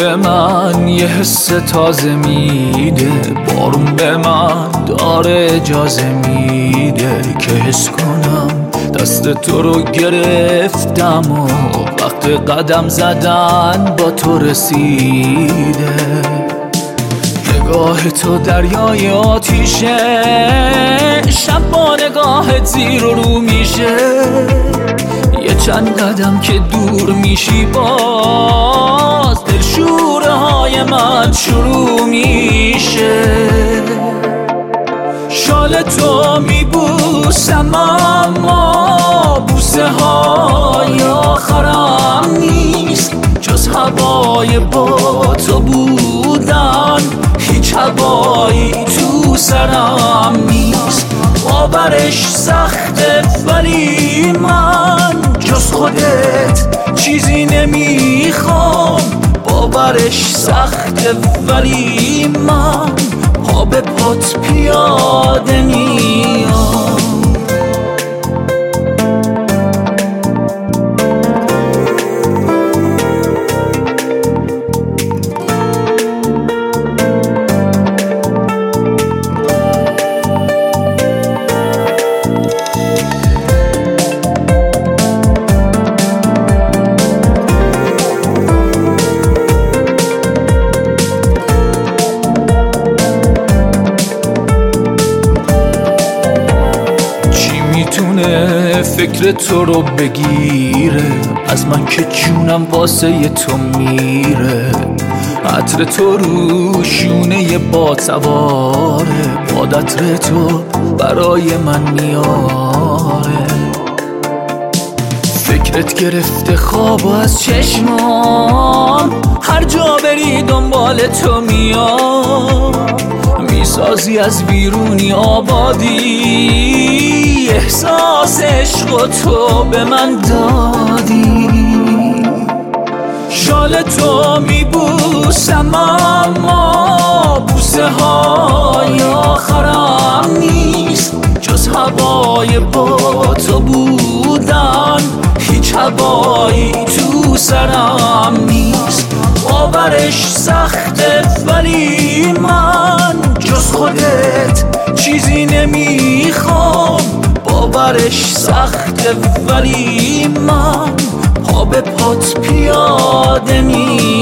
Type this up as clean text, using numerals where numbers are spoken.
به من یه حس تازه میده، بارون به من داره اجازه میده که حس کنم دست تو رو گرفتم و وقت قدم زدن با تو رسیده. نگاه تو دریای آتیشه، شب با نگاهت زیر و رو میشه، یه چند قدم که دور میشی باز دلشوره های من شروع میشه. شال تو میبوسم اما بوسه های آخرم نیست، جز هوای با تو بودن هیچ هوایی تو سرم نیست. باورش سخته ولی من جز خودت چیزی نمیخوام. باورش سخته ولی من پا به پات پیاده میام. فکر تو رو بگیره از من که جونم واسه تو میره. عطر تو رو شونه با سواره، باد عطر تو برای من میاره. فکرت گرفته خواب از چشمام، هر جا بری دنبال تو میام. میسازی از بیرونی آبادی، احساس عشق تو به من دادی. شال تو میبوسم اما بوسه های آخرم نیست، جز هوای با تو بودن هیچ هوایی تو سرم نیست. باورش سخته ولی من جز خودت چیزی نمیخوام. باورش سخته ولی من پا به پات پیاده میام.